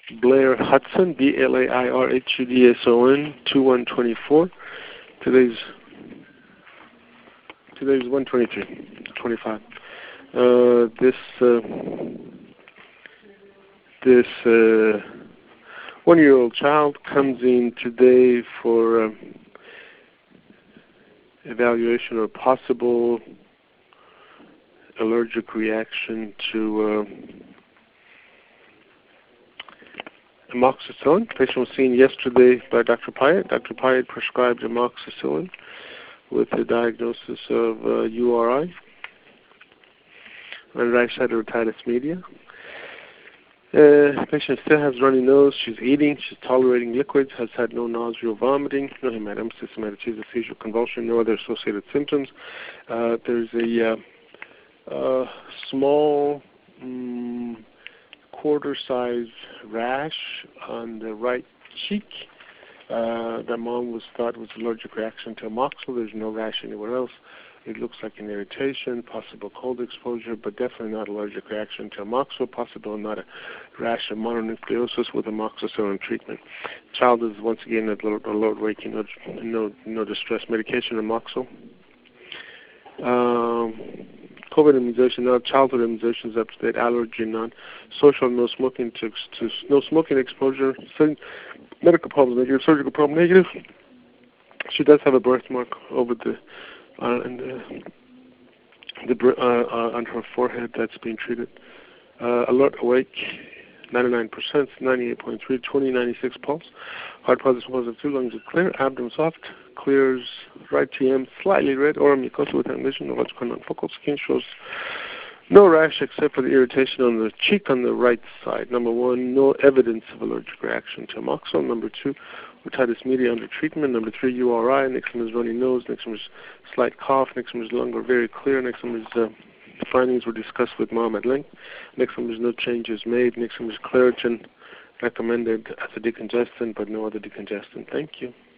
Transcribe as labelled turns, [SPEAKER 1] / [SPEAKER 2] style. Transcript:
[SPEAKER 1] Blair Hudson, BlairHudson, 2124. Today's 123, 25. This 1-year-old child comes in today for evaluation or possible allergic reaction to amoxicillin. The patient was seen yesterday by Dr. Pyatt. Dr. Pyatt prescribed amoxicillin with a diagnosis of URI and right-sided otitis media. The patient still has runny nose. She's eating. She's tolerating liquids. Has had no nausea or vomiting. No hematemesis, hematochezia, seizure, convulsion. No other associated symptoms. There's a small quarter-sized rash on the right cheek that mom thought was allergic reaction to amoxicillin. There's no rash anywhere else. It looks like an irritation, possible cold exposure, but definitely not allergic reaction to amoxicillin, possible not a rash of mononucleosis with amoxicillin treatment. Child is once again at low waking, no distress. Medication, amoxicillin. COVID immunization, childhood immunizations up to date, allergy none, social no smoking no smoking exposure, medical problems negative, surgical problem negative. She does have a birthmark over on her forehead that's being treated. Alert, awake, 99%, 98.3, 20, 96 pulse. Heart positive 2, lungs are clear, abdomen soft, clears right TM, slightly red, oral mucosa with emission, neurological non-focal skin, shows no rash except for the irritation on the cheek on the right side. Number 1, no evidence of allergic reaction to amoxicillin. Number 2, otitis media under treatment. Number 3, URI. Next one is runny nose. Next one is slight cough. Next one is lung are very clear. Next one is the findings were discussed with mom at length. Next one is no changes made. Next one is Claritin recommended as a decongestant, but no other decongestant. Thank you.